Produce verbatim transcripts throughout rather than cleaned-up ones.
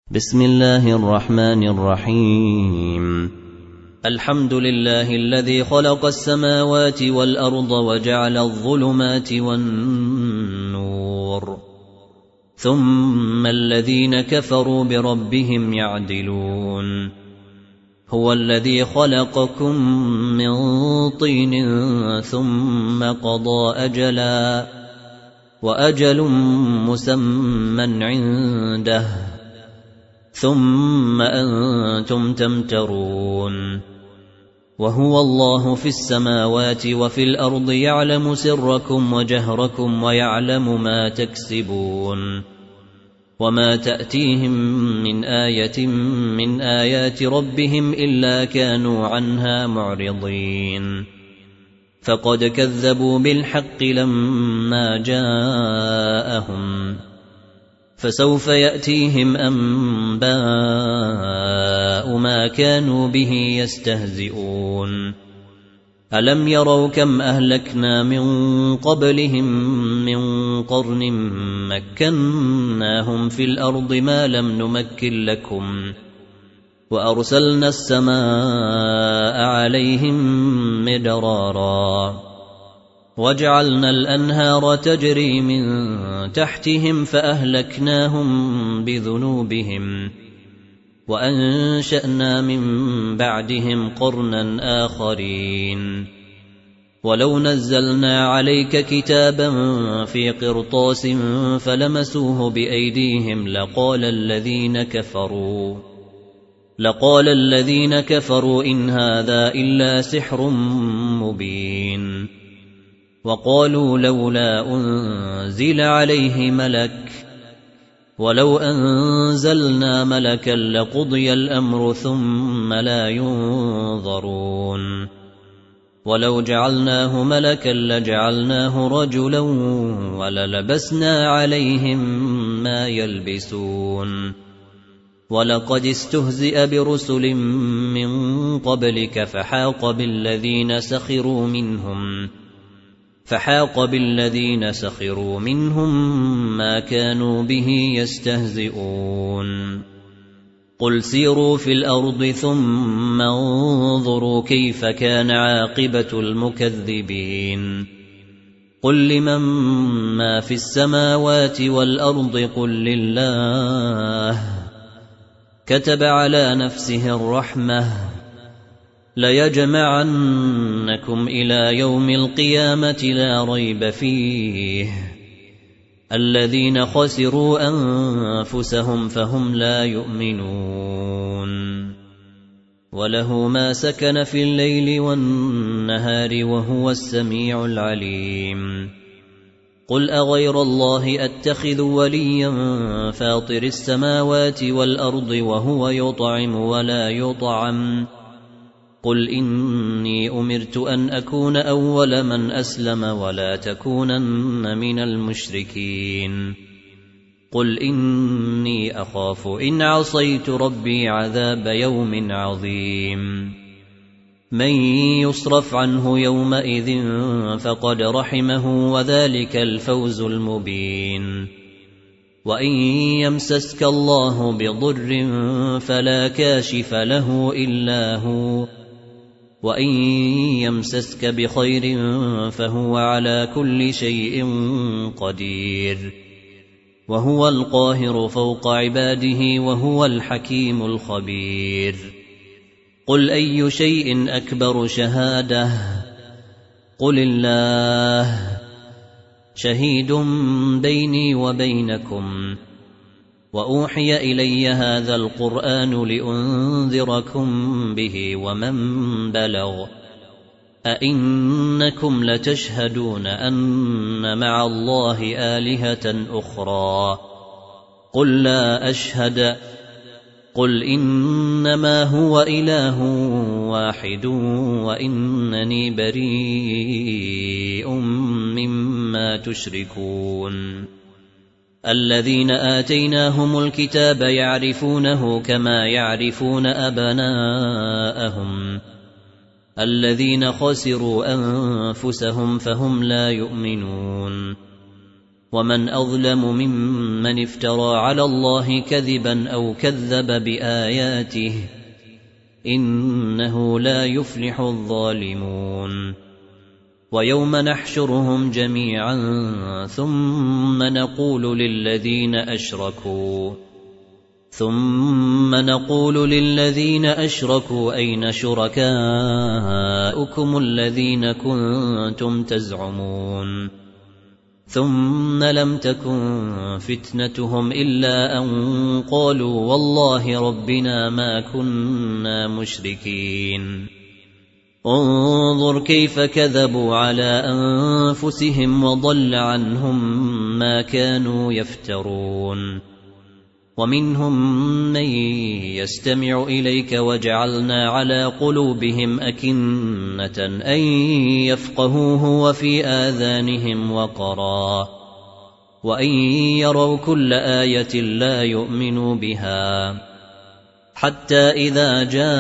بسم الله الرحمن الرحيم. الحمد لله الذي خلق السماوات والأرض وجعل الظلمات والنور ثم الذين كفروا بربهم يعدلون. هو الذي خلقكم من طين ثم قضى أجلا وأجل مسمى عنده ثم أنتم تمترون. وهو الله في السماوات وفي الأرض يعلم سركم وجهركم ويعلم ما تكسبون. وما تأتيهم من آية من آيات ربهم إلا كانوا عنها معرضين. فقد كذبوا بالحق لما جاءهم فسوف يأتيهم أنباء ما كانوا به يستهزئون. ألم يروا كم أهلكنا من قبلهم من قرن مكناهم في الأرض ما لم نمكن لكم وأرسلنا السماء عليهم مدرارا وجعلنا الأنهار تجري من تحتهم فأهلكناهم بذنوبهم وأنشأنا من بعدهم قرنا آخرين. ولو نزلنا عليك كتابا في قرطاس فلمسوه بأيديهم لقال الذين كفروا لقال الذين كفروا إن هذا إلا سحر مبين. وقالوا لولا أنزل عليه ملك ولو أنزلنا ملكا لقضي الأمر ثم لا ينظرون. ولو جعلناه ملكا لجعلناه رجلا وللبسنا عليهم ما يلبسون. ولقد استهزئ برسل من قبلك فحاق بالذين سخروا منهم فحاق بالذين سخروا منهم ما كانوا به يستهزئون. قل سيروا في الأرض ثم انظروا كيف كان عاقبة المكذبين. قل لمن ما في السماوات والأرض قل لله كتب على نفسه الرحمة ليجمعنكم إلى يوم القيامة لا ريب فيه. الذين خسروا أنفسهم فهم لا يؤمنون. وله ما سكن في الليل والنهار وهو السميع العليم. قل أغير الله أتخذ وليا فاطر السماوات والأرض وهو يطعم ولا يطعم. قل إني أمرت أن أكون أول من أسلم ولا تكونن من المشركين. قل إني أخاف إن عصيت ربي عذاب يوم عظيم. من يصرف عنه يومئذ فقد رحمه وذلك الفوز المبين. وإن يمسسك الله بضر فلا كاشف له إلا هو وإن يمسسك بخير فهو على كل شيء قدير. وهو القاهر فوق عباده وهو الحكيم الخبير. قل أي شيء أكبر شهادة قل الله شهيد بيني وبينكم. وأوحي إلي هذا القرآن لأنذركم به ومن بلغ. أئنكم لتشهدون أن مع الله آلهة أخرى قل لا أشهد. قل إنما هو إله واحد وإنني بريء مما تشركون. الذين آتيناهم الكتاب يعرفونه كما يعرفون أبناءهم الذين خسروا أنفسهم فهم لا يؤمنون. ومن أظلم ممن افترى على الله كذبا أو كذب بآياته إنه لا يفلح الظالمون ويوم نحشرهم جميعا ثم نقول للذين أشركوا ثم نقول للذين أشركوا أين شركاؤكم الذين كنتم تزعمون ثم لم تكن فتنتهم إلا أن قالوا والله ربنا ما كنا مشركين انظر كيف كذبوا على أنفسهم وضل عنهم ما كانوا يفترون ومنهم من يستمع إليك وجعلنا على قلوبهم أكنة أن يفقهوه وفي آذانهم وقرا وأن يروا كل آية لا يؤمنوا بها حتى إذا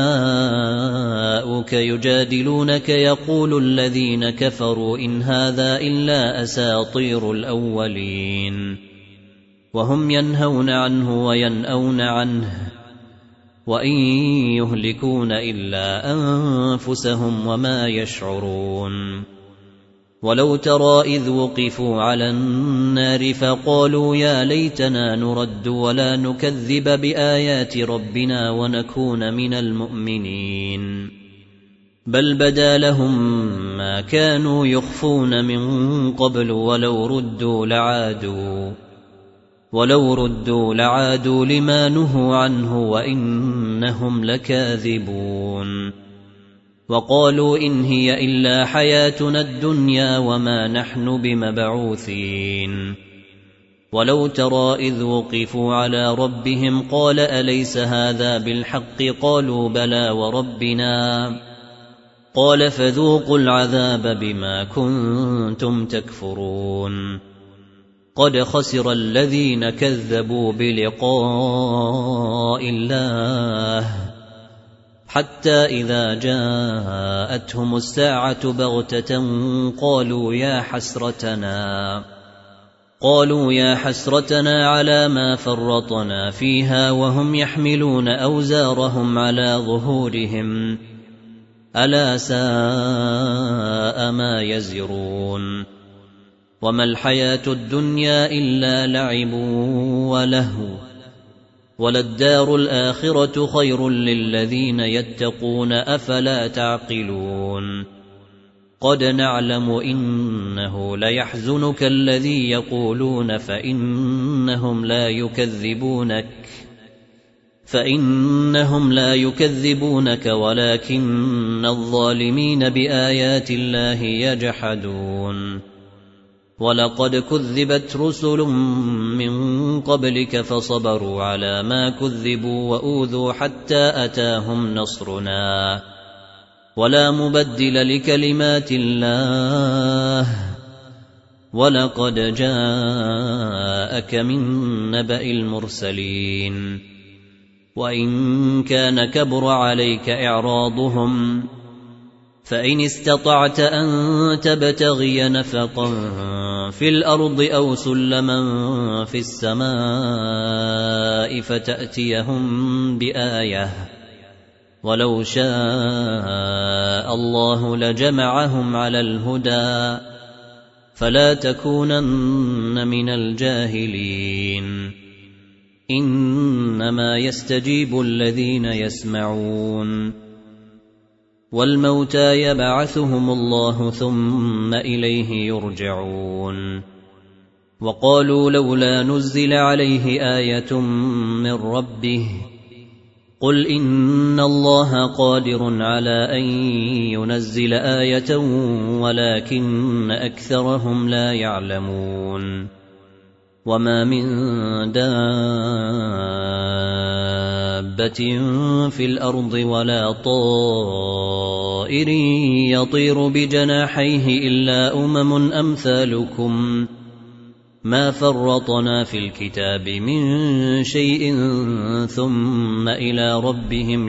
جاءوك يجادلونك يقول الذين كفروا إن هذا إلا أساطير الأولين وهم ينهون عنه وينأون عنه وإن يهلكون إلا أنفسهم وما يشعرون ولو ترى إذ وقفوا على النار فقالوا يا ليتنا نرد ولا نكذب بآيات ربنا ونكون من المؤمنين بل بدا لهم ما كانوا يخفون من قبل ولو ردوا لعادوا ولو ردوا لعادوا لما نهوا عنه وإنهم لكاذبون وقالوا إن هي إلا حياتنا الدنيا وما نحن بمبعوثين ولو ترى إذ وقفوا على ربهم قال أليس هذا بالحق قالوا بلى وربنا قال فذوقوا العذاب بما كنتم تكفرون قد خسر الذين كذبوا بلقاء الله حتى إذا جاءتهم الساعة بغتة قالوا يا حسرتنا قالوا يا حسرتنا على ما فرطنا فيها وهم يحملون أوزارهم على ظهورهم ألا ساء ما يزرون وما الحياة الدنيا إلا لعب ولهو وللدار الآخرة خير للذين يتقون أفلا تعقلون قد نعلم إنه ليحزنك الذي يقولون فإنهم لا يكذبونك فإنهم لا يكذبونك ولكن الظالمين بآيات الله يجحدون ولقد كذبت رسل من قبلك فصبروا على ما كذبوا وأوذوا حتى أتاهم نصرنا ولا مبدل لكلمات الله ولقد جاءك من نبأ المرسلين وإن كان كبر عليك إعراضهم فإن استطعت أن تبتغي نفقا في الأرض أو سلما في السماء فتأتيهم بآية ولو شاء الله لجمعهم على الهدى فلا تكونن من الجاهلين إنما يستجيب الذين يسمعون والموتى يبعثهم الله ثم إليه يرجعون وقالوا لولا نزل عليه آية من ربه قل إن الله قادر على أن ينزل آية ولكن أكثرهم لا يعلمون وما من دابة في الأرض ولا طائر يطير بجناحيه إلا أمم أمثالكم ما فرطنا في الكتاب من شيء ثم إلى ربهم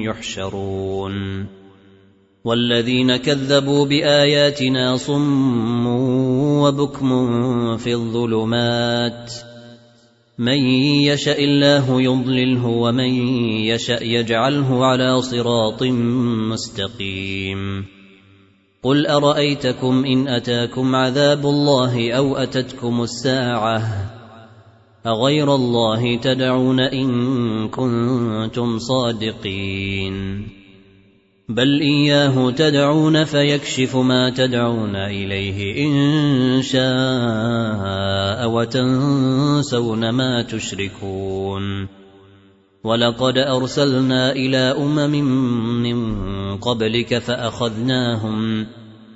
يحشرون والذين كذبوا بآياتنا صم وبكم في الظلمات من يشاء الله يضلله ومن يشاء يجعله على صراط مستقيم قل أرأيتكم إن أتاكم عذاب الله أو أتتكم الساعة أغير الله تدعون إن كنتم صادقين بل إياه تدعون فيكشف ما تدعون إليه إن شاء وتنسون ما تشركون ولقد أرسلنا إلى أمم من قبلك فأخذناهم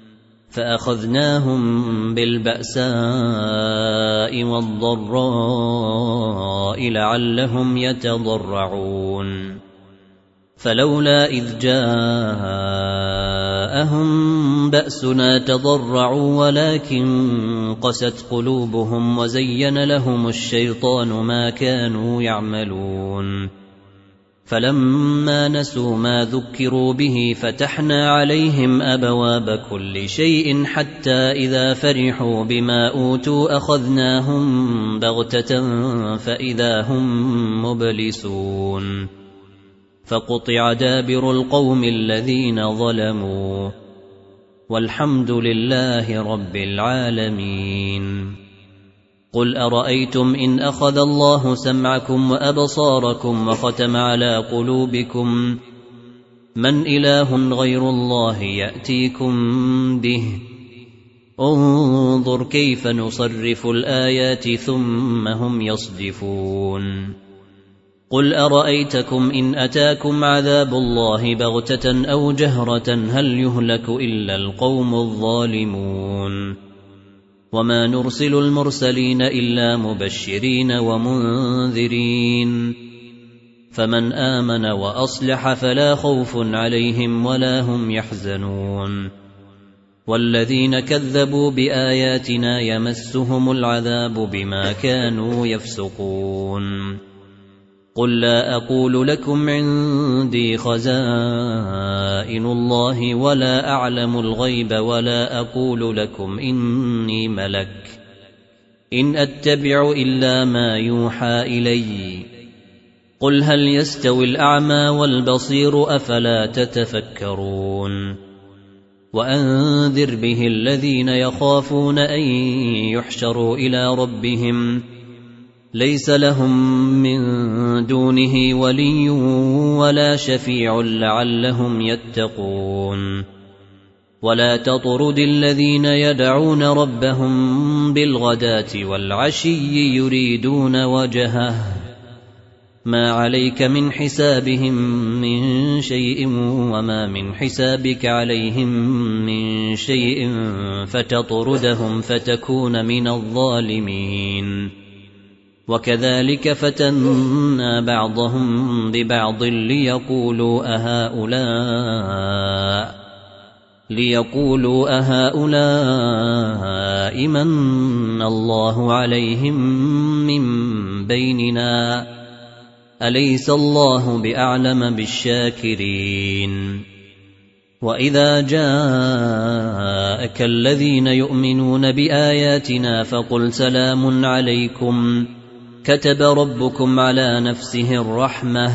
فأخذناهم بالبأساء والضراء لعلهم يتضرعون فلولا إذ جاءهم بأسنا تضرعوا ولكن قست قلوبهم وزين لهم الشيطان ما كانوا يعملون فلما نسوا ما ذكروا به فتحنا عليهم أبواب كل شيء حتى إذا فرحوا بما أوتوا أخذناهم بغتة فإذا هم مبلسون فقطع دابر القوم الذين ظلموا والحمد لله رب العالمين قل أرأيتم إن أخذ الله سمعكم وأبصاركم وختم على قلوبكم من إله غير الله يأتيكم به انظر كيف نصرف الآيات ثم هم يصدفون قل أرأيتكم إن أتاكم عذاب الله بغتة أو جهرة هل يهلك إلا القوم الظالمون وما نرسل المرسلين إلا مبشرين ومنذرين فمن آمن وأصلح فلا خوف عليهم ولا هم يحزنون والذين كذبوا بآياتنا يمسهم العذاب بما كانوا يفسقون قل لا أقول لكم عندي خزائن الله ولا أعلم الغيب ولا أقول لكم إني ملك إن أتبع إلا ما يوحى إلي قل هل يستوي الأعمى والبصير أفلا تتفكرون وأنذر به الذين يخافون أن يحشروا إلى ربهم ليس لهم من دونه ولي ولا شفيع لعلهم يتقون ولا تطرد الذين يدعون ربهم بالغداة والعشي يريدون وجهه ما عليك من حسابهم من شيء وما من حسابك عليهم من شيء فتطردهم فتكون من الظالمين وكذلك فتنا بعضهم ببعض ليقولوا أهؤلاء ليقولوا أهؤلاء من الله عليهم من بيننا أليس الله بأعلم بالشاكرين وإذا جاءك الذين يؤمنون بآياتنا فقل سلام عليكم كتب ربكم على نفسه الرحمة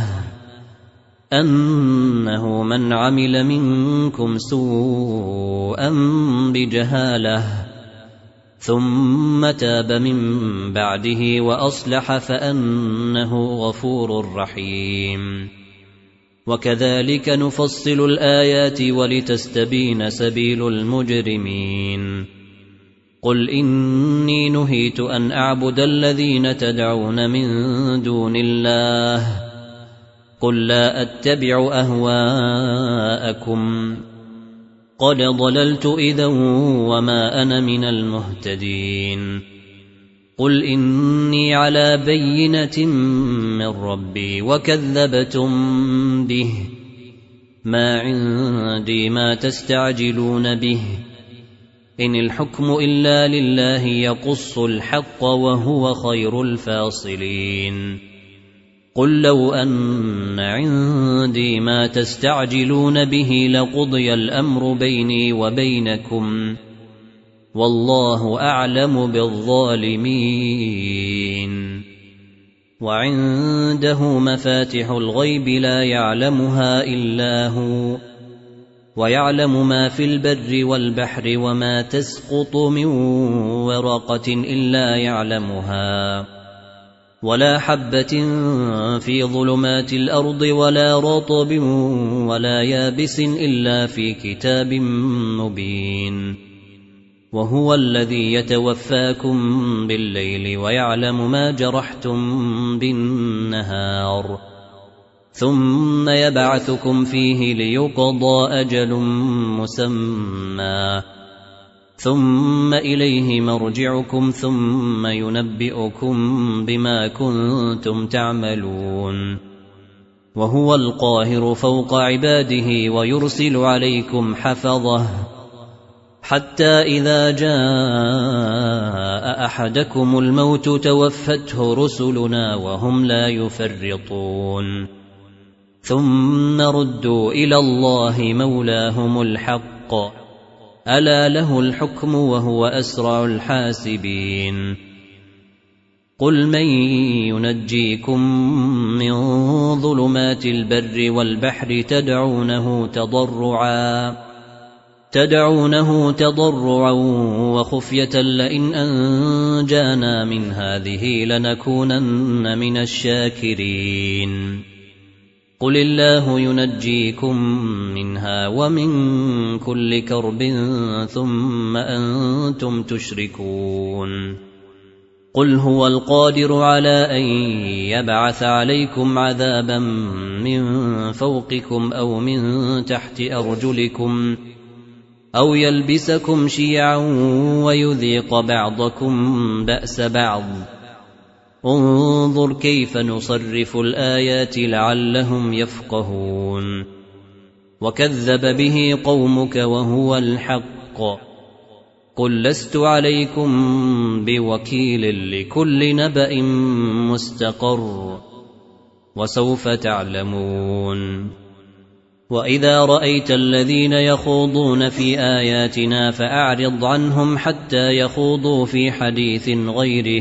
أنه من عمل منكم سوءا بجهالة ثم تاب من بعده وأصلح فأنه غفور رحيم وكذلك نفصل الآيات ولتستبين سبيل المجرمين قل إني نهيت أن أعبد الذين تدعون من دون الله قل لا أتبع أهواءكم قد ضللت إذا وما أنا من المهتدين قل إني على بينة من ربي وكذبتم به ما عندي ما تستعجلون به إن الحكم إلا لله يقص الحق وهو خير الفاصلين قل لو أن عندي ما تستعجلون به لقضي الأمر بيني وبينكم والله أعلم بالظالمين. وعنده مفاتح الغيب لا يعلمها إلا هو، ويعلم ما في البر والبحر وما تسقط من ورقة إلا يعلمها، ولا حبة في ظلمات الأرض ولا رطب ولا يابس إلا في كتاب مبين. وهو الذي يتوفاكم بالليل ويعلم ما جرحتم بالنهار، ثم يبعثكم فيه ليقضى أجل مسمى، ثم إليه مرجعكم ثم ينبئكم بما كنتم تعملون. وهو القاهر فوق عباده ويرسل عليكم حفظه حتى إذا جاء أحدكم الموت توفته رسلنا وهم لا يفرطون، ثم ردوا إلى الله مولاهم الحق، ألا له الحكم وهو أسرع الحاسبين. قل من ينجيكم من ظلمات البر والبحر تدعونه تضرعا تدعونه تضرعا وخفية لئن أنجانا من هذه لنكونن من الشاكرين. قل الله ينجيكم منها ومن كل كرب ثم أنتم تشركون. قل هو القادر على أن يبعث عليكم عذابا من فوقكم أو من تحت أرجلكم أو يلبسكم شيعا ويذيق بعضكم بأس بعض. انظر كيف نصرف الآيات لعلهم يفقهون. وكذب به قومك وهو الحق. قل لست عليكم بوكيل لكل نبأ مستقر وسوف تعلمون. وإذا رأيت الذين يخوضون في آياتنا فأعرض عنهم حتى يخوضوا في حديث غيره،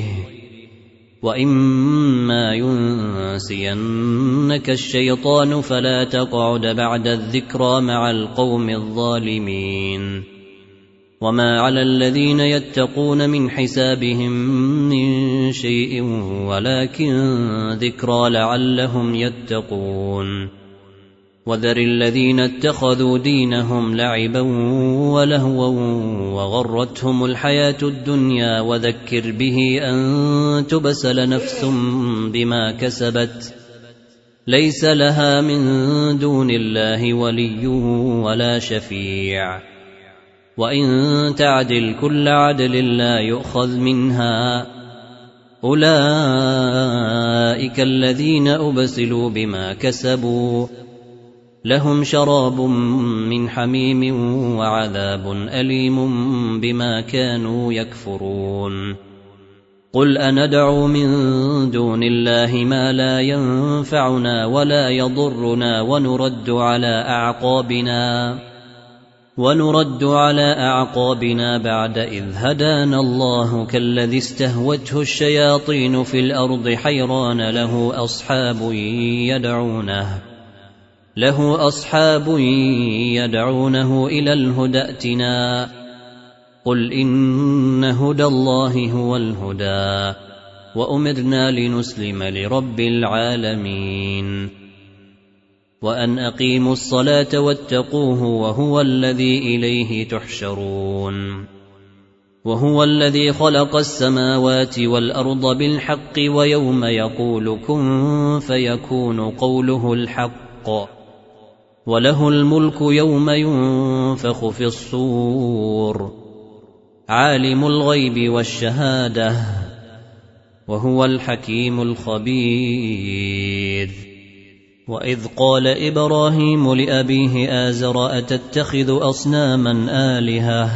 وإما ينسينك الشيطان فلا تقعد بعد الذكرى مع القوم الظالمين. وما على الذين يتقون من حسابهم من شيء ولكن ذكرى لعلهم يتقون. وذر الذين اتخذوا دينهم لعبا ولهوا وغرتهم الحياة الدنيا وذكر به أن تبسل نفس بما كسبت ليس لها من دون الله ولي ولا شفيع، وإن تعدل كل عدل لا يؤخذ منها. أولئك الذين أبسلوا بما كسبوا لهم شراب من حميم وعذاب أليم بما كانوا يكفرون. قل أندعو من دون الله ما لا ينفعنا ولا يضرنا ونرد على أعقابنا ونرد على أعقابنا بعد إذ هدانا الله كالذي استهوته الشياطين في الأرض حيران له أصحاب يدعونه له أصحاب يدعونه إلى الهدى ائتنا. قل إن هدى الله هو الهدى وأمرنا لنسلم لرب العالمين. وأن أقيموا الصلاة واتقوه وهو الذي إليه تحشرون. وهو الذي خلق السماوات والأرض بالحق ويوم يقول كن فيكون قوله الحق، وله الملك يوم ينفخ في الصور، عالم الغيب والشهادة وهو الحكيم الخبير. وإذ قال إبراهيم لأبيه آزر أتتخذ أصناما آلهة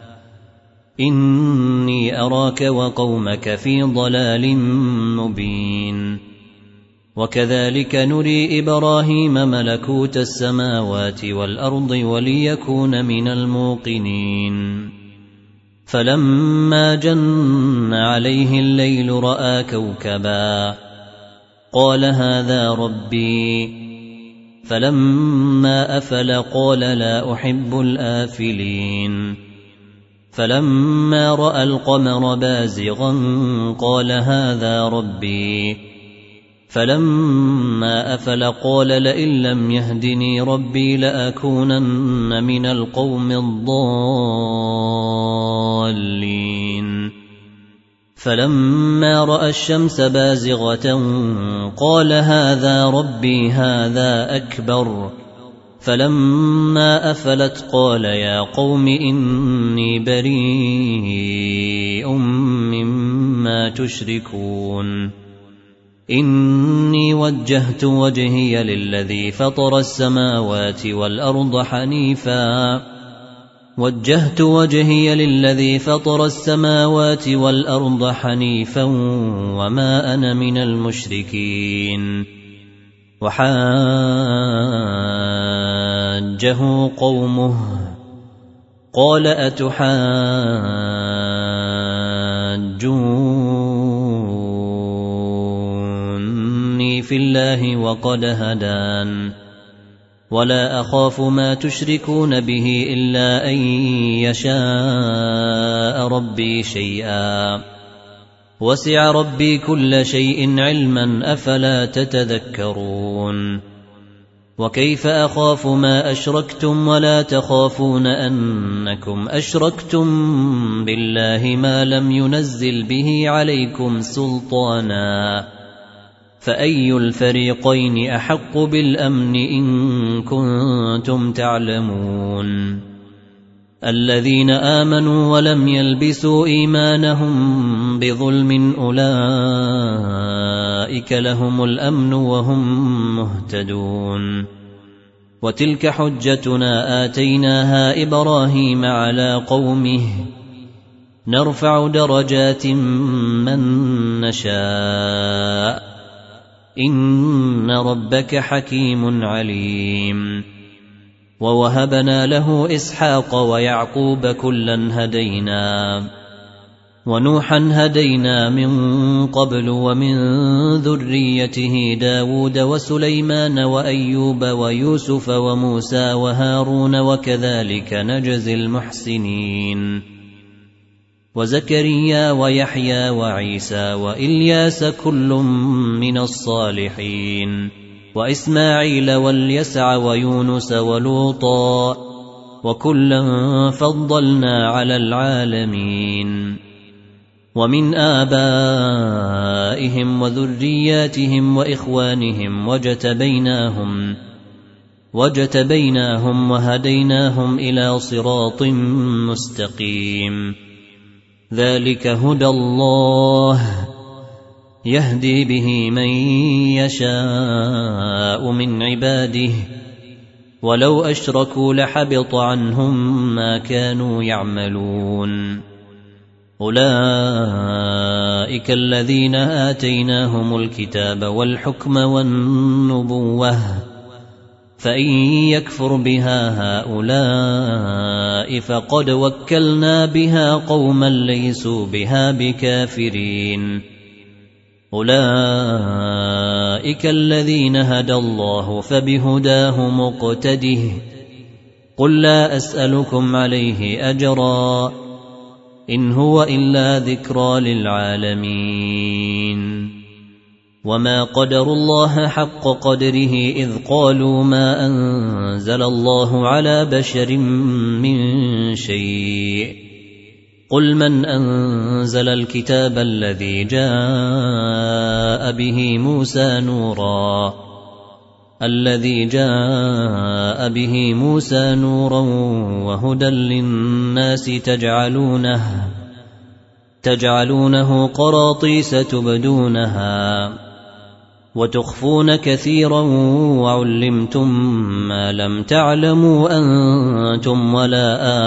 إني أراك وقومك في ضلال مبين. وكذلك نري إبراهيم ملكوت السماوات والأرض وليكون من الموقنين. فلما جن عليه الليل رأى كوكبا قال هذا ربي فلما أفل قال لا أحب الآفلين فلما رأى القمر بازغا قال هذا ربي فلما أفل قال لئن لم يهدني ربي لأكونن من القوم الضالين فلما رأى الشمس بازغة قال هذا ربي هذا أكبر فلما أفلت قال يا قوم إني بريء مما تشركون إني وجهت وجهي للذي فطر السماوات والأرض حنيفا وجهت وجهي للذي فطر السماوات والأرض حنيفا وما أنا من المشركين وحاجه قومه قال أتحاجوني في الله وقد هدان ولا أخاف ما تشركون به إلا أن يشاء ربي شيئا وسع ربي كل شيء علما أفلا تتذكرون وكيف أخاف ما أشركتم ولا تخافون أنكم أشركتم بالله ما لم ينزل به عليكم سلطانا فأي الفريقين أحق بالأمن إن كنتم تعلمون الذين آمنوا ولم يلبسوا إيمانهم بظلم أولئك لهم الأمن وهم مهتدون وتلك حجتنا آتيناها إبراهيم على قومه نرفع درجات من نشاء إن ربك حكيم عليم ووهبنا له إسحاق ويعقوب كلا هدينا ونوحا هدينا من قبل ومن ذريته داود وسليمان وأيوب ويوسف وموسى وهارون وكذلك نجزي المحسنين وزكريا ويحيى وعيسى وإلياس كل من الصالحين وإسماعيل واليسع ويونس ولوطا وكلا فضلنا على العالمين ومن آبائهم وذرياتهم وإخوانهم وجتبيناهم وجتبيناهم وهديناهم إلى صراط مستقيم ذلك هدى الله يهدي به من يشاء من عباده ولو أشركوا لحبط عنهم ما كانوا يعملون أولئك الذين آتيناهم الكتاب والحكم والنبوة فإن يكفر بها هؤلاء فقد وكلنا بها قوما ليسوا بها بكافرين أولئك الذين هدى الله فبهداه مقتده قل لا أسألكم عليه أجرا إن هو إلا ذكرى للعالمين وما قدروا الله حق قدره إذ قالوا ما أنزل الله على بشر من شيء قل من أنزل الكتاب الذي جاء به موسى نورا الذي جاء به موسى نورا وهدى للناس تجعلونه تجعلونه قراطيس تبدونها وتخفون كثيرا وعلمتم ما لم تعلموا أنتم ولا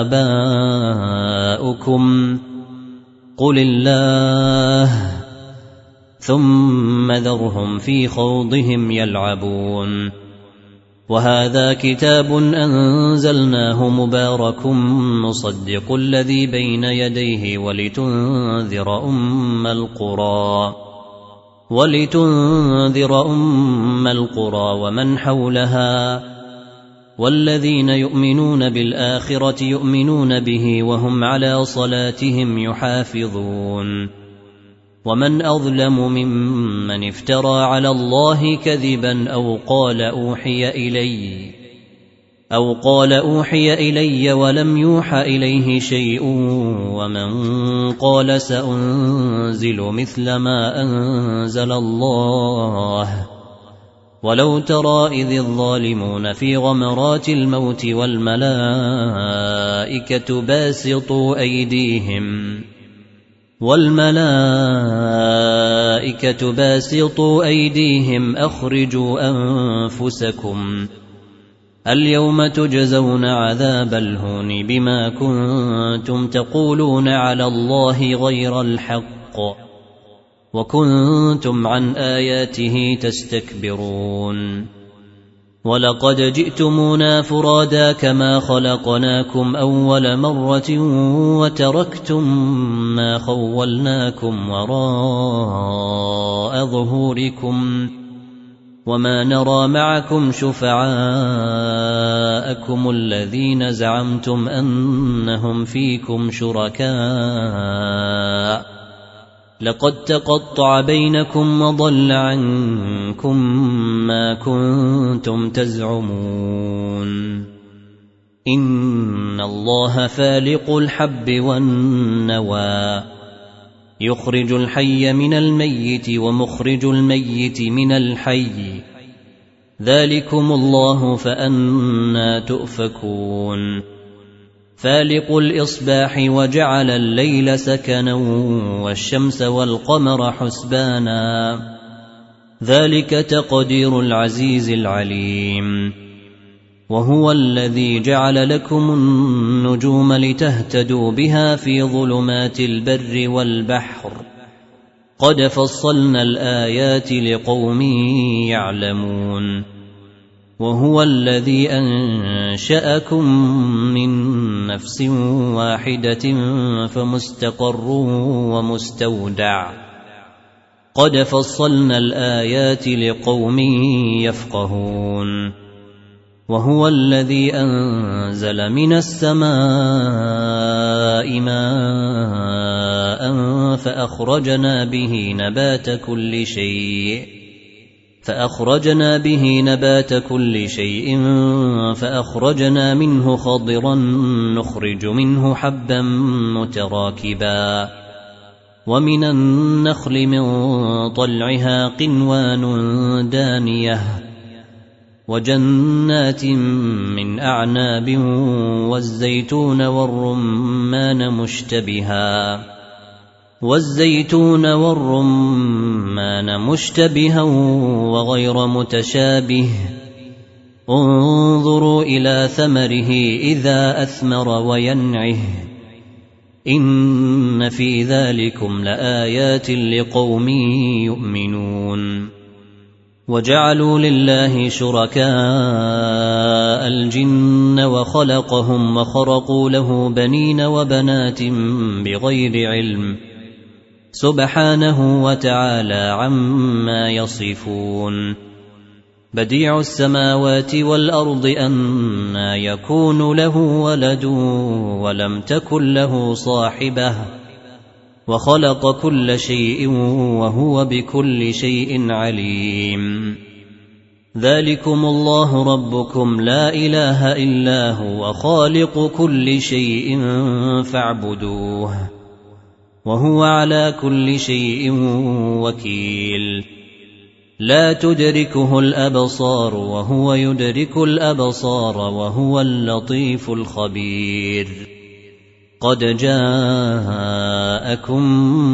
آباؤكم قل الله ثم ذرهم في خوضهم يلعبون وهذا كتاب أنزلناه مبارك مصدق الذي بين يديه ولتنذر أم القرى ولتنذر أم القرى ومن حولها والذين يؤمنون بالآخرة يؤمنون به وهم على صلاتهم يحافظون ومن أظلم ممن افترى على الله كذبا أو قال أوحي إلي أو قال أوحي إلي ولم يوح إليه شيء ومن قال سأنزل مثل ما أنزل الله ولو ترى إذ الظالمون في غمرات الموت والملائكة باسطوا أيديهم والملائكة باسطوا أيديهم أخرجوا أنفسكم اليوم تجزون عذاب الهون بما كنتم تقولون على الله غير الحق وكنتم عن آياته تستكبرون ولقد جئتمونا فرادا كما خلقناكم أول مرة وتركتم ما خولناكم وراء ظهوركم وما نرى معكم شفعاءكم الذين زعمتم أنهم فيكم شركاء لقد تقطع بينكم وضل عنكم ما كنتم تزعمون إن الله فالق الحب والنوى يخرج الحي من الميت ومخرج الميت من الحي ذلكم الله فأنى تؤفكون فالق الإصباح وجعل الليل سكنا والشمس والقمر حسبانا ذلك تقدير العزيز العليم وهو الذي جعل لكم النجوم لتهتدوا بها في ظلمات البر والبحر قد فصلنا الآيات لقوم يعلمون وهو الذي أنشأكم من نفس واحدة فمستقر ومستودع قد فصلنا الآيات لقوم يفقهون وهو الذي أنزل من السماء ماء فأخرجنا به نبات كل شيء فأخرجنا به نبات كل شيء فأخرجنا منه خضرا نخرج منه حبا متراكبا ومن النخل من طلعها قنوان دانية وجنات من أعناب والزيتون والرمان مشتبها والزيتون والرمان مشتبها وغير متشابه انظروا إلى ثمره إذا أثمر وينعه إن في ذلكم لآيات لقوم يؤمنون وجعلوا لله شركاء الجن وخلقهم وخرقوا له بنين وبنات بغير علم سبحانه وتعالى عما يصفون بديع السماوات والأرض أنى يكون له ولد ولم تكن له صاحبة وخلق كل شيء وهو بكل شيء عليم ذلكم الله ربكم لا إله إلا هو خالق كل شيء فاعبدوه وهو على كل شيء وكيل لا تدركه الأبصار وهو يدرك الأبصار وهو اللطيف الخبير قد جاءكم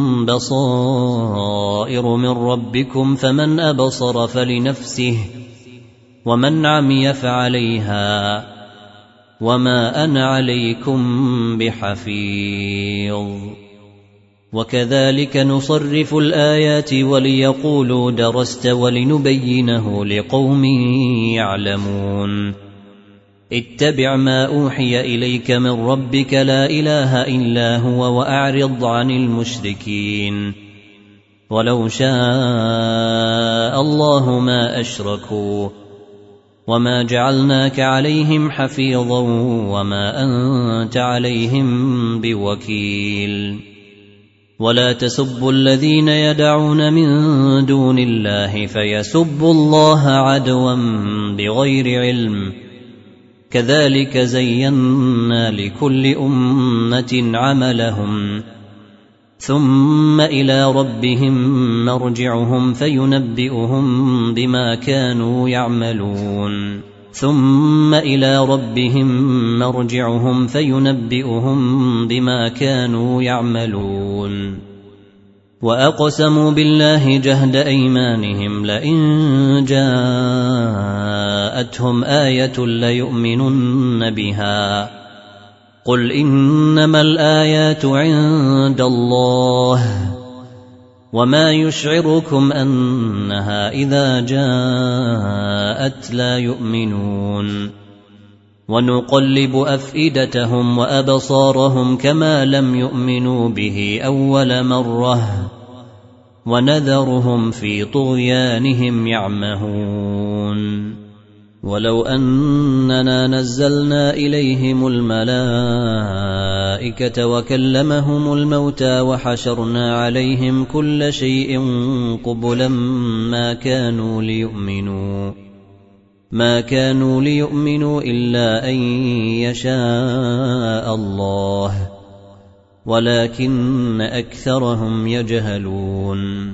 بصائر من ربكم فمن أبصر فلنفسه ومن عمي فعليها وما أنا عليكم بحفيظ وكذلك نصرف الآيات وليقولوا درست ولنبينه لقوم يعلمون اتبع ما أوحي إليك من ربك لا إله إلا هو وأعرض عن المشركين ولو شاء الله ما أشركوا وما جعلناك عليهم حفيظا وما أنت عليهم بوكيل ولا تسبوا الذين يدعون من دون الله فيسبوا الله عدوا بغير علم كذلك زينا لكل أمة عملهم ثم إلى ربهم مرجعهم فينبئهم بما كانوا يعملون ثم إلى ربهم مرجعهم فينبئهم بما كانوا يعملون وأقسموا بالله جهد أيمانهم لئن جاءتهم آية ليؤمنن بها قل إنما الآيات عند الله وما يشعركم أنها إذا جاءت لا يؤمنون ونقلب أفئدتهم وأبصارهم كما لم يؤمنوا به أول مرة ونذرهم في طغيانهم يعمهون ولو أننا نزلنا إليهم الملائكة وكلمهم الموتى وحشرنا عليهم كل شيء قبلا ما كانوا ليؤمنوا ما كانوا ليؤمنوا إلا أن يشاء الله ولكن أكثرهم يجهلون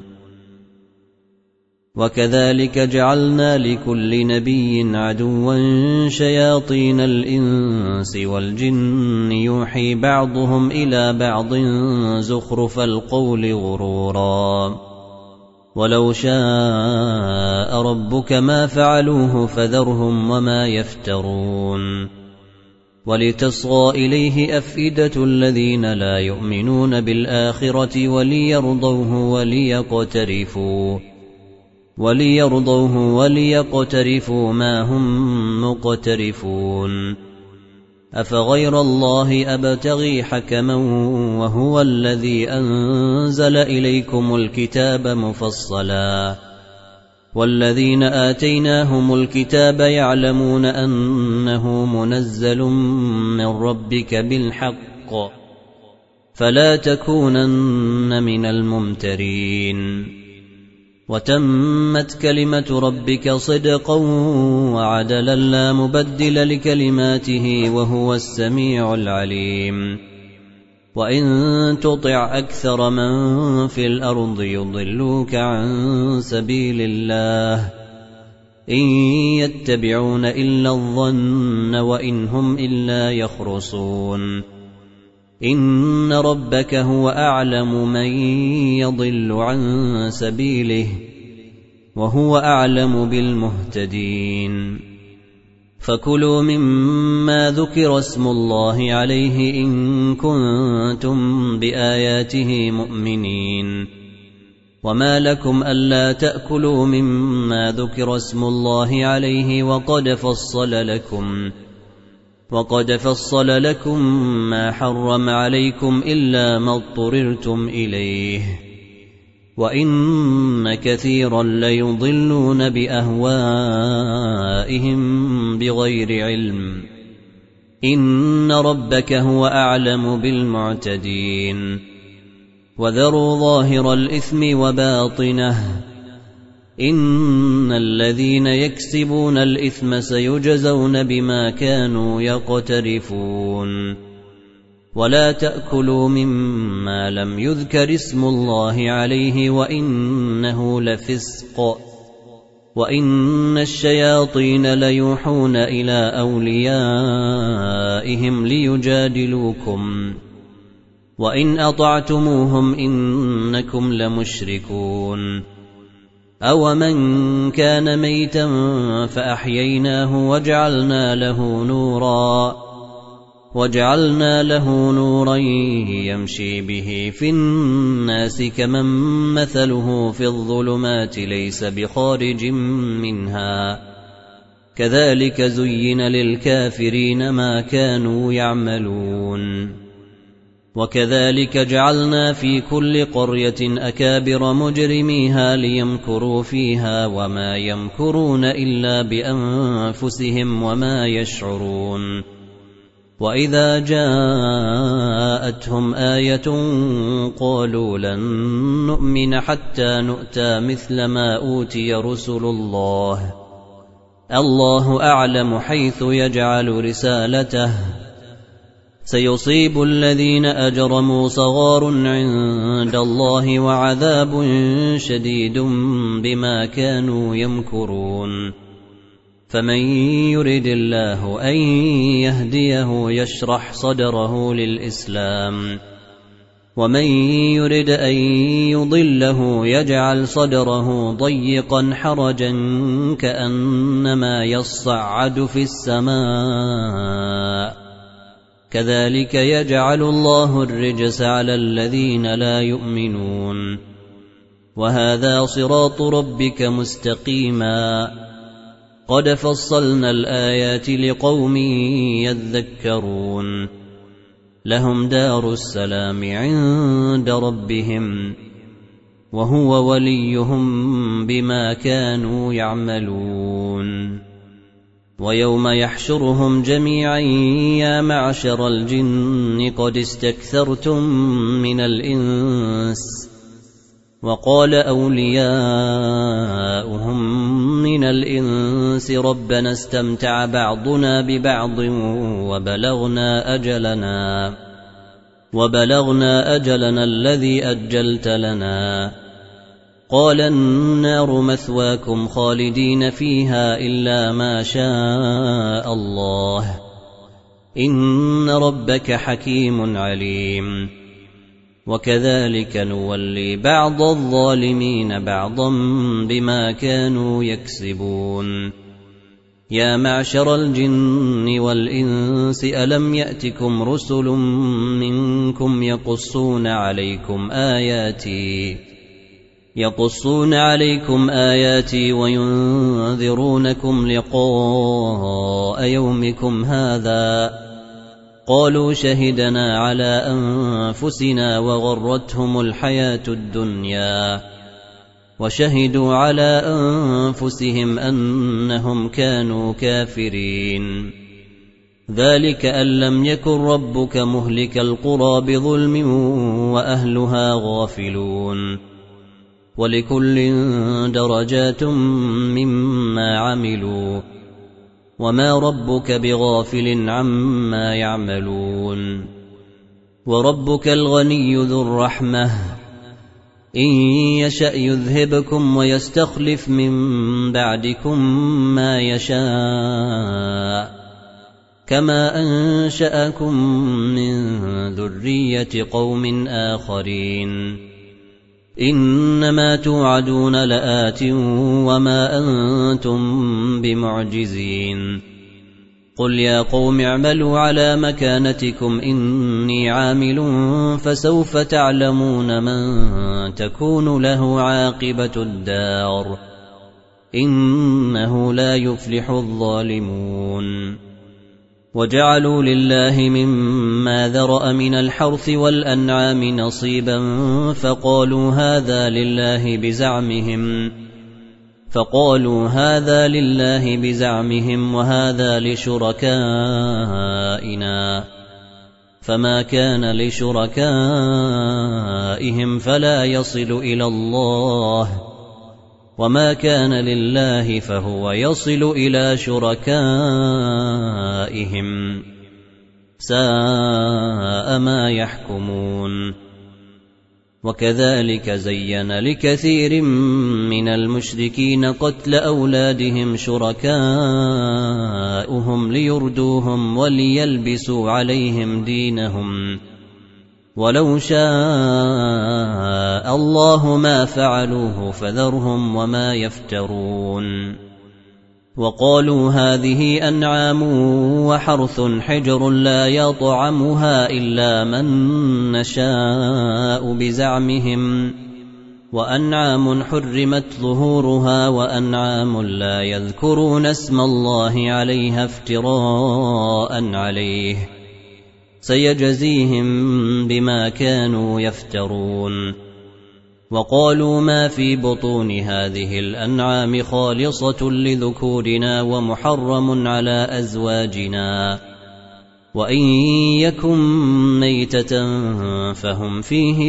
وكذلك جعلنا لكل نبي عدوا شياطين الإنس والجن يوحي بعضهم إلى بعض زخرف القول غرورا ولو شاء ربك ما فعلوه فذرهم وما يفترون ولتصغى إليه أفئدة الذين لا يؤمنون بالآخرة وليرضوه وليقترفوا وليرضوه وليقترفوا ما هم مقترفون أفغير الله أبتغي حكما وهو الذي أنزل إليكم الكتاب مفصلا والذين آتيناهم الكتاب يعلمون أنه منزل من ربك بالحق فلا تكونن من الممترين وتمت كلمة ربك صدقا وعدلا لا مبدل لكلماته وهو السميع العليم وإن تطع أكثر من في الأرض يضلوك عن سبيل الله إن يتبعون إلا الظن وإن هم إلا يخرصون إن ربك هو أعلم من يضل عن سبيله وهو أعلم بالمهتدين فكلوا مما ذكر اسم الله عليه إن كنتم بآياته مؤمنين وما لكم ألا تأكلوا مما ذكر اسم الله عليه وقد فصل لكم وقد فصل لكم ما حرم عليكم إلا ما اضطررتم إليه وإن كثيرا ليضلون بأهوائهم بغير علم إن ربك هو أعلم بالمعتدين وذروا ظاهر الإثم وباطنه إن الذين يكسبون الإثم سيجزون بما كانوا يقترفون ولا تأكلوا مما لم يذكر اسم الله عليه وإنه لفسق وإن الشياطين ليوحون إلى أوليائهم ليجادلوكم وإن أطعتموهم إنكم لمشركون أومن كان ميتا فأحييناه وجعلنا له نورا وجعلنا له نورا يمشي به في الناس كمن مثله في الظلمات ليس بخارج منها كذلك زين للكافرين ما كانوا يعملون وكذلك جعلنا في كل قرية أكابر مجرميها ليمكروا فيها وما يمكرون إلا بأنفسهم وما يشعرون وإذا جاءتهم آية قالوا لن نؤمن حتى نؤتى مثل ما أوتي رسل الله الله أعلم حيث يجعل رسالته سيصيب الذين أجرموا صغار عند الله وعذاب شديد بما كانوا يمكرون فمن يرد الله أن يهديه يشرح صدره للإسلام ومن يرد أن يضله يجعل صدره ضيقا حرجا كأنما يصعد في السماء كذلك يجعل الله الرجس على الذين لا يؤمنون وهذا صراط ربك مستقيما قد فصلنا الآيات لقوم يذكرون لهم دار السلام عند ربهم وهو وليهم بما كانوا يعملون ويوم يحشرهم جميعا يا معشر الجن قد استكثرتم من الإنس وقال أولياؤهم من الإنس ربنا استمتع بعضنا ببعض وبلغنا أجلنا وبلغنا أجلنا الذي أجلت لنا قال النار مثواكم خالدين فيها إلا ما شاء الله إن ربك حكيم عليم وكذلك نولي بعض الظالمين بعضا بما كانوا يكسبون يا معشر الجن والإنس ألم يأتكم رسل منكم يقصون عليكم آياتي يقصون عليكم آياتي وينذرونكم لقاء يومكم هذا قالوا شهدنا على أنفسنا وغرتهم الحياة الدنيا وشهدوا على أنفسهم أنهم كانوا كافرين ذلك أن لم يكن ربك مهلك القرى بظلم وأهلها غافلون ولكل درجات مما عملوا وما ربك بغافل عما يعملون وربك الغني ذو الرحمة إن يشأ يذهبكم ويستخلف من بعدكم ما يشاء كما أنشأكم من ذرية قوم آخرين إنما توعدون لآت وما أنتم بمعجزين قل يا قوم اعملوا على مكانتكم إني عامل فسوف تعلمون من تكون له عاقبة الدار إنه لا يفلح الظالمون وجعلوا لله مما ذرأ من الحرث والأنعام نصيبا فقالوا هذا لله بزعمهم فقالوا هذا لله بزعمهم وهذا لشركائنا فما كان لشركائهم فلا يصل إلى الله وما كان لله فهو يصل إلى شركائهم ساء ما يحكمون وكذلك زين لكثير من المشركين قتل أولادهم شركاؤهم ليردوهم وليلبسوا عليهم دينهم ولو شاء الله ما فعلوه فذرهم وما يفترون وقالوا هذه أنعام وحرث حجر لا يطعمها إلا من نشاء بزعمهم، وأنعام حرمت ظهورها وأنعام لا يذكرون اسم الله عليها افتراء عليه، سيجزيهم بما كانوا يفترون. وقالوا ما في بطون هذه الأنعام خالصة لذكورنا ومحرم على أزواجنا، وإن يكن ميتة فهم فيه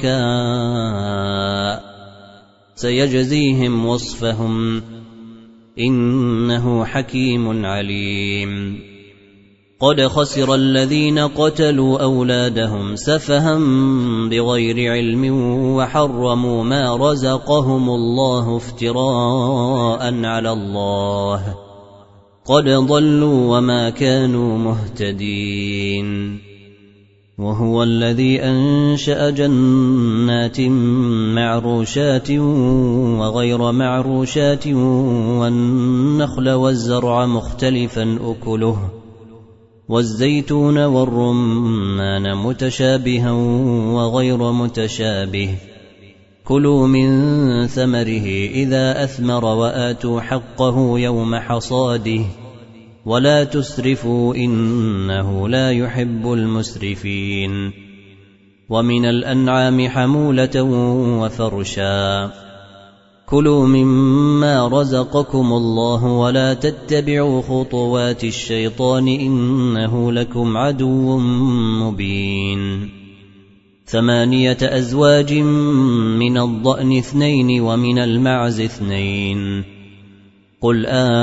شركاء، سيجزيهم وصفهم إنه حكيم عليم. قد خسر الذين قتلوا أولادهم سفها بغير علم وحرموا ما رزقهم الله افتراء على الله، قد ضلوا وما كانوا مهتدين. وهو الذي أنشأ جنات معروشات وغير معروشات والنخل والزرع مختلفا أكله والزيتون والرمان متشابها وغير متشابه، كلوا من ثمره إذا أثمر وآتوا حقه يوم حصاده ولا تسرفوا إنه لا يحب المسرفين. ومن الأنعام حمولة وفرشا، كلوا مما رزقكم الله ولا تتبعوا خطوات الشيطان إنه لكم عدو مبين. ثمانية أزواج من الضأن اثنين ومن المعز اثنين، قل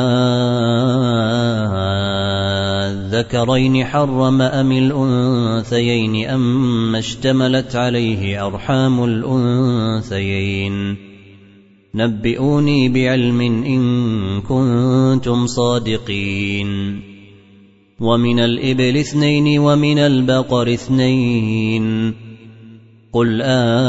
آذكرين حرم أم الأنثيين أم اشتملت عليه أرحام الأنثيين، نبئوني بعلم إن كنتم صادقين. ومن الإبل اثنين ومن البقر اثنين، قل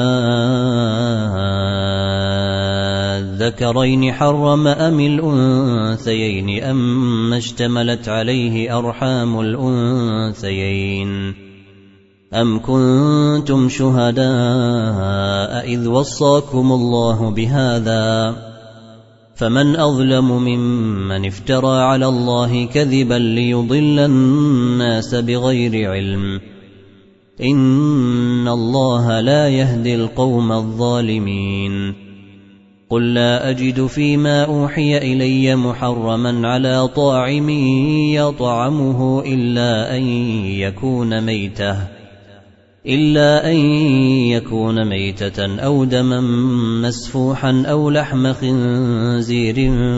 آذكرين حرم أم الأنثيين أم اشتملت عليه أرحام الأنثيين، أم كنتم شهداء إذ وصاكم الله بهذا، فمن أظلم ممن افترى على الله كذبا ليضل الناس بغير علم، إن الله لا يهدي القوم الظالمين. قل لا أجد فيما أوحي إلي محرما على طاعم يطعمه إلا أن يكون ميتة إلا أن يكون ميتة أو دما مسفوحا أو لحم خنزير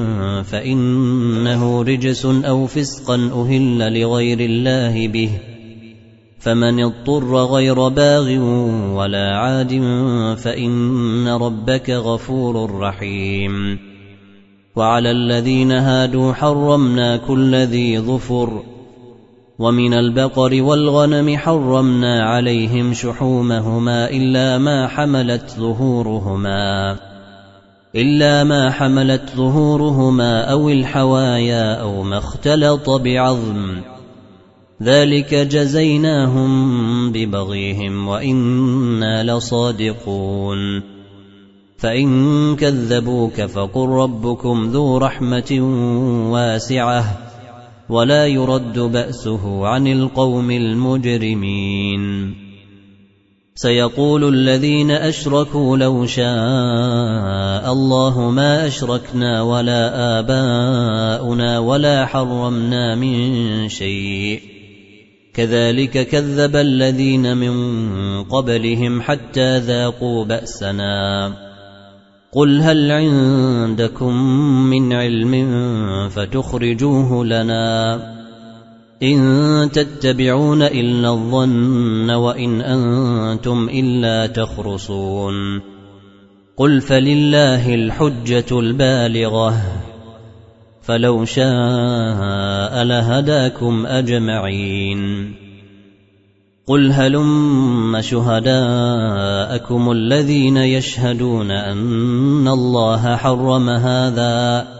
فإنه رجس أو فسقا أهل لغير الله به، فمن اضطر غير باغ ولا عاد فإن ربك غفور رحيم. وعلى الذين هادوا حرمنا كل ذي ظفر، ومن البقر والغنم حرمنا عليهم شحومهما إلا ما حملت ظهورهما إلا ما حملت ظهورهما أو الحوايا أو ما اختلط بعظم، ذلك جزيناهم ببغيهم وإنا لصادقون. فإن كذبوك فقل ربكم ذو رحمة واسعة ولا يرد بأسه عن القوم المجرمين. سيقول الذين أشركوا لو شاء الله ما أشركنا ولا آباؤنا ولا حرمنا من شيء، كذلك كذب الذين من قبلهم حتى ذاقوا بأسنا. قل هل عندكم من علم فتخرجوه لنا، إن تتبعون إلا الظن وإن أنتم إلا تخرصون. قل فلله الحجة البالغة، فلو شاء لهداكم أجمعين. قل هلم شهداءكم الذين يشهدون أن الله حرم هذا،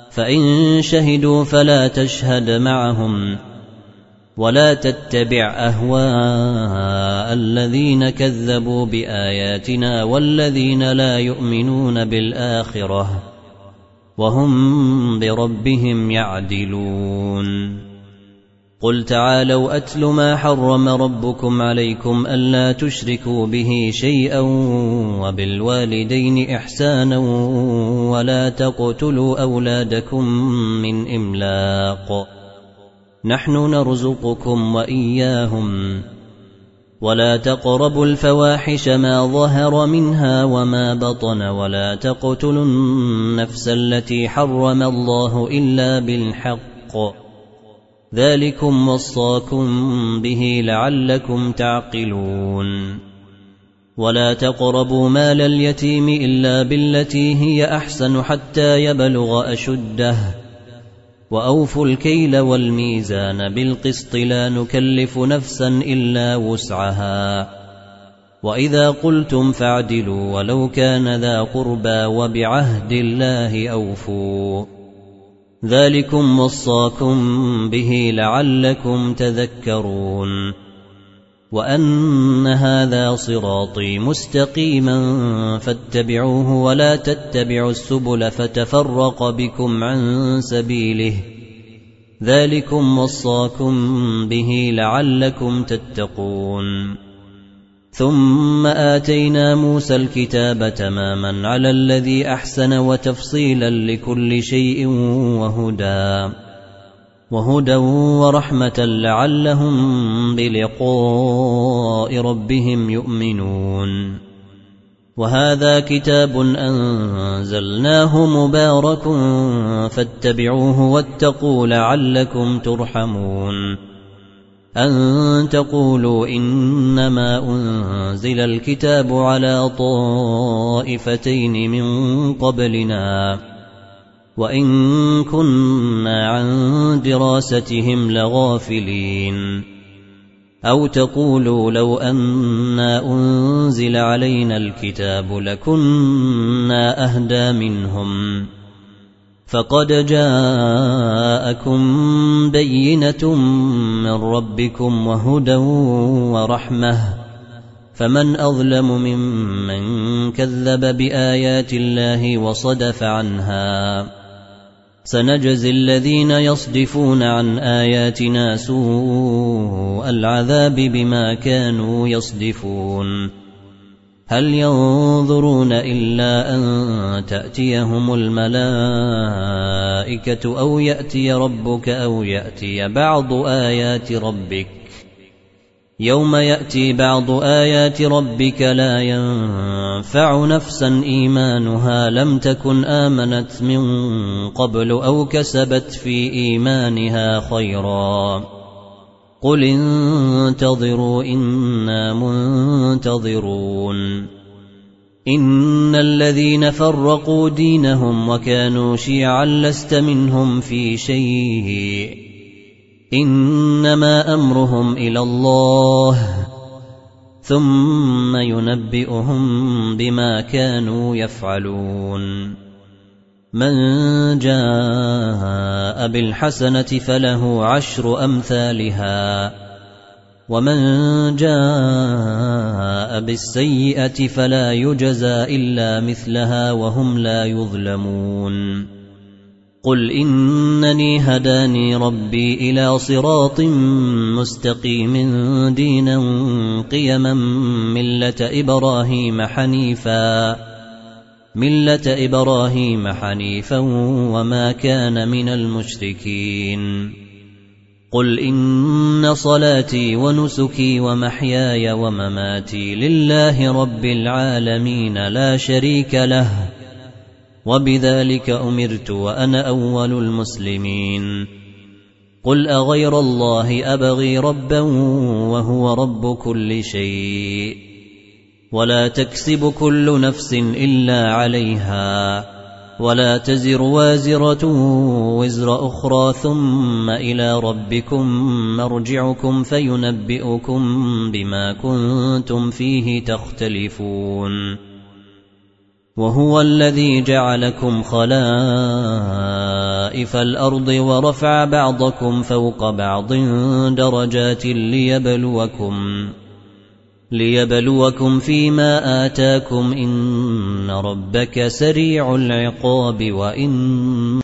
فإن شهدوا فلا تشهد معهم ولا تتبع أهواء الذين كذبوا بآياتنا والذين لا يؤمنون بالآخرة وهم بربهم يعدلون. قل تعالوا أتل ما حرم ربكم عليكم ألا تشركوا به شيئا وبالوالدين إحسانا ولا تقتلوا أولادكم من إملاق نحن نرزقكم وإياهم ولا تقربوا الفواحش ما ظهر منها وما بطن ولا تقتلوا النفس التي حرم الله إلا بالحق ذلكم وصاكم به لعلكم تعقلون. ولا تقربوا مال اليتيم إلا بالتي هي أحسن حتى يبلغ أشده وأوفوا الكيل والميزان بالقسط لا نكلف نفسا إلا وسعها وإذا قلتم فاعدلوا ولو كان ذا قربى وبعهد الله أوفوا ذلكم وصاكم به لعلكم تذكرون. وأن هذا صراطي مستقيما فاتبعوه ولا تتبعوا السبل فتفرق بكم عن سبيله ذلكم وصاكم به لعلكم تتقون. ثم آتينا موسى الكتاب تماما على الذي أحسن وتفصيلا لكل شيء وهدى وهدى ورحمة لعلهم بلقاء ربهم يؤمنون. وهذا كتاب أنزلناه مبارك فاتبعوه واتقوا لعلكم ترحمون. أن تقولوا إنما أنزل الكتاب على طائفتين من قبلنا وإن كنا عن دراستهم لغافلين أو تقولوا لو أنا أنزل علينا الكتاب لكنا أهدى منهم فقد جاءكم بينة من ربكم وهدى ورحمة فمن أظلم ممن كذب بآيات الله وصدف عنها سنجزي الذين يصدفون عن آياتنا سوء العذاب بما كانوا يصدفون. هل ينظرون إلا أن تأتيهم الملائكة أو يأتي ربك أو يأتي بعض آيات ربك يوم يأتي بعض آيات ربك لا ينفع نفسا إيمانها لم تكن آمنت من قبل أو كسبت في إيمانها خيرا قل انتظروا إنا منتظرون. إن الذين فرقوا دينهم وكانوا شيعا لست منهم في شيء إنما أمرهم إلى الله ثم ينبئهم بما كانوا يفعلون. من جاء بالحسنة فله عشر أمثالها ومن جاء بالسيئة فلا يجزى إلا مثلها وهم لا يظلمون. قل إنني هداني ربي إلى صراط مستقيم دينا قيما ملة إبراهيم حنيفا ملة إبراهيم حنيفا وما كان من المشركين. قل إن صلاتي ونسكي ومحياي ومماتي لله رب العالمين لا شريك له وبذلك أمرت وأنا أول المسلمين. قل أغير الله أبغي ربا وهو رب كل شيء ولا تكسب كل نفس إلا عليها ولا تزر وازرة وزر أخرى ثم إلى ربكم مرجعكم فينبئكم بما كنتم فيه تختلفون. وهو الذي جعلكم خلائف خسائف الأرض ورفع بعضكم فوق بعض درجات ليبلوكم ليبلوكم فيما آتاكم إن ربك سريع العقاب وإن